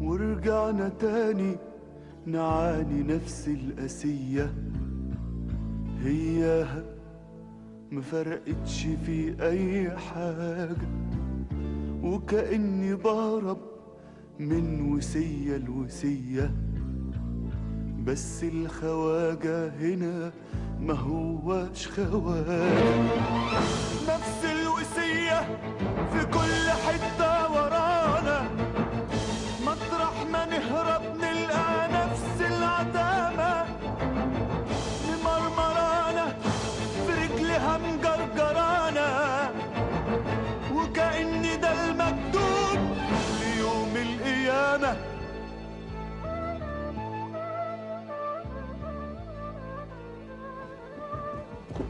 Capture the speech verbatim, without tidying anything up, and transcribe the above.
ورجعنا تاني نعاني نفس القاسية، هياها مفرقتش في أي حاجة، وكأني بهرب من وسية لوسية. بس الخواجة هنا ما هواش خواجة، نفس الوسية